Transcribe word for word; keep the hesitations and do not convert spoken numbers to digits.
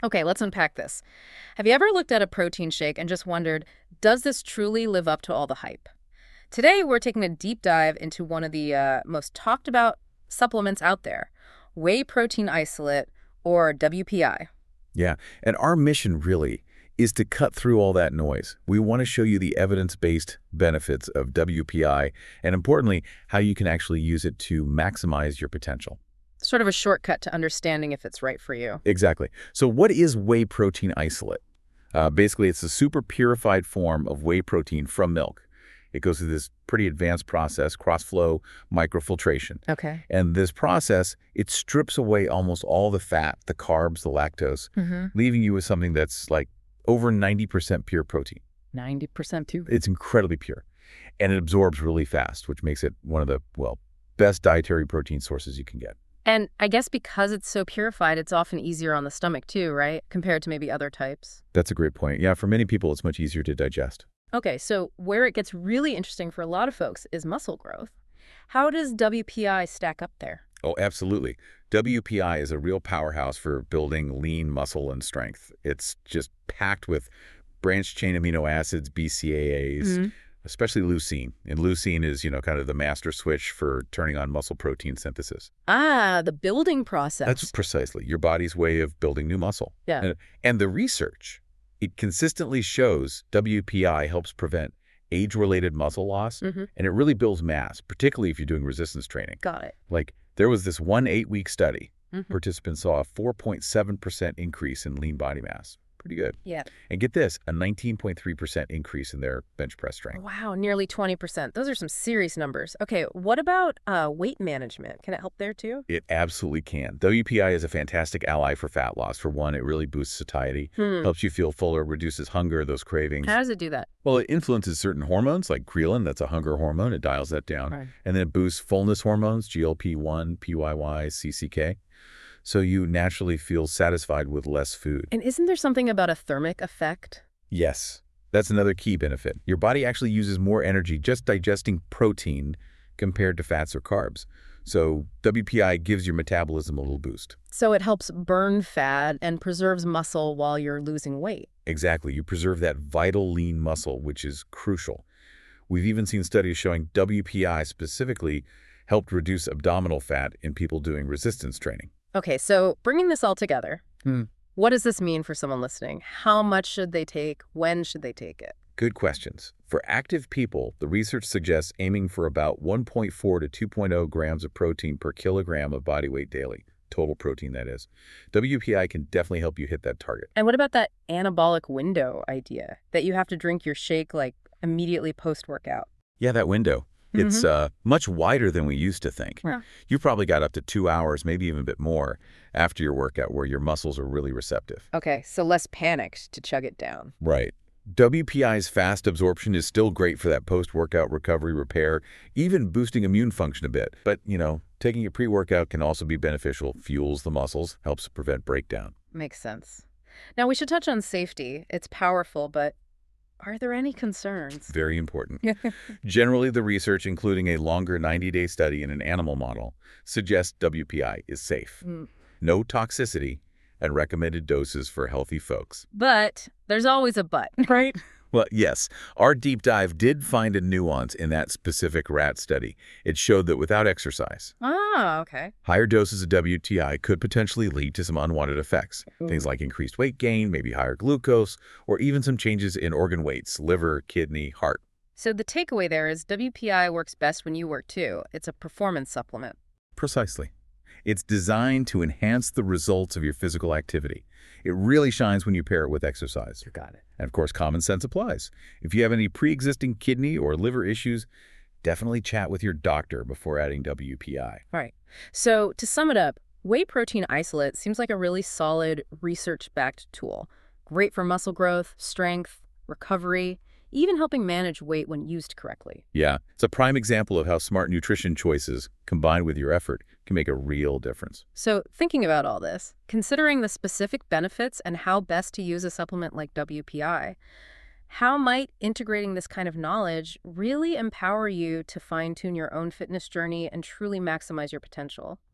Okay, let's unpack this. Have you ever looked at a protein shake and just wondered, does this truly live up to all the hype? Today, we're taking a deep dive into one of the uh, most talked about supplements out there, whey protein isolate, or W P I. Yeah, and our mission really is to cut through all that noise. We want to show you the evidence-based benefits of W P I and, importantly, how you can actually use it to maximize your potential. Sort of a shortcut to understanding if it's right for you. Exactly. So what is whey protein isolate? Uh, basically, it's a super purified form of whey protein from milk. It goes through this pretty advanced process, cross-flow microfiltration. Okay. And this process, it strips away almost all the fat, the carbs, the lactose, Mm-hmm. leaving you with something that's like over ninety percent pure protein. ninety percent too. It's incredibly pure. And it absorbs really fast, which makes it one of the, well, best dietary protein sources you can get. And I guess because it's so purified, it's often easier on the stomach too, right? Compared to maybe other types. That's a great point. Yeah, for many people, it's much easier to digest. Okay, so where it gets really interesting for a lot of folks is muscle growth. How does W P I stack up there? Oh, absolutely. W P I is a real powerhouse for building lean muscle and strength. It's just packed with branched-chain amino acids, B C A As, Mm-hmm. especially leucine. And leucine is, you know, kind of the master switch for turning on muscle protein synthesis. Ah, the building process. That's precisely your body's way of building new muscle. Yeah. And, and the research, it consistently shows W P I helps prevent age-related muscle loss, Mm-hmm. and it really builds mass, particularly if you're doing resistance training. Got it. Like, there was this one eight-week study. Mm-hmm. Participants saw a four point seven percent increase in lean body mass. Pretty good. Yeah. And get this, a nineteen point three percent increase in their bench press strength. Wow, nearly twenty percent. Those are some serious numbers. Okay, what about uh, weight management? Can it help there too? It absolutely can. W P I is a fantastic ally for fat loss. For one, it really boosts satiety, Hmm. helps you feel fuller, reduces hunger, those cravings. How does it do that? Well, it influences certain hormones like ghrelin, that's a hunger hormone. It dials that down. Right. And then it boosts fullness hormones, G L P one, P Y Y, C C K. So you naturally feel satisfied with less food. And isn't there something about a thermic effect? Yes, that's another key benefit. Your body actually uses more energy just digesting protein compared to fats or carbs. So W P I gives your metabolism a little boost. So it helps burn fat and preserves muscle while you're losing weight. Exactly. You preserve that vital lean muscle, which is crucial. We've even seen studies showing W P I specifically helped reduce abdominal fat in people doing resistance training. Okay, so bringing this all together, Hmm. what does this mean for someone listening? How much should they take? When should they take it? Good questions. For active people, the research suggests aiming for about one point four to two point zero grams of protein per kilogram of body weight daily. Total protein, that is. W P I can definitely help you hit that target. And what about that anabolic window idea that you have to drink your shake like immediately post-workout? Yeah, that window. It's uh, much wider than we used to think. Yeah. You've probably got up to two hours, maybe even a bit more, after your workout where your muscles are really receptive. Okay, so less panicked to chug it down. Right. W P I's fast absorption is still great for that post-workout recovery repair, even boosting immune function a bit. But, you know, taking a pre-workout can also be beneficial, fuels the muscles, helps prevent breakdown. Makes sense. Now, we should touch on safety. It's powerful, but are there any concerns? Very important. Generally, the research, including a longer ninety-day study in an animal model, suggests W P I is safe. Mm. No toxicity, and recommended doses for healthy folks. But there's always a but, right? Well, yes, our deep dive did find a nuance in that specific rat study. It showed that without exercise, Ah, okay. higher doses of W P I could potentially lead to some unwanted effects. Ooh. Things like increased weight gain, maybe higher glucose, or even some changes in organ weights, liver, kidney, heart. So the takeaway there is W P I works best when you work too. It's a performance supplement. Precisely. It's designed to enhance the results of your physical activity. It really shines when you pair it with exercise. You got it. And of course, common sense applies. If you have any pre-existing kidney or liver issues, definitely chat with your doctor before adding W P I. All right. So to sum it up, whey protein isolate seems like a really solid research-backed tool. Great for muscle growth, strength, recovery, even helping manage weight when used correctly. Yeah, it's a prime example of how smart nutrition choices, combined with your effort, can make a real difference. So thinking about all this, considering the specific benefits and how best to use a supplement like W P I, how might integrating this kind of knowledge really empower you to fine-tune your own fitness journey and truly maximize your potential?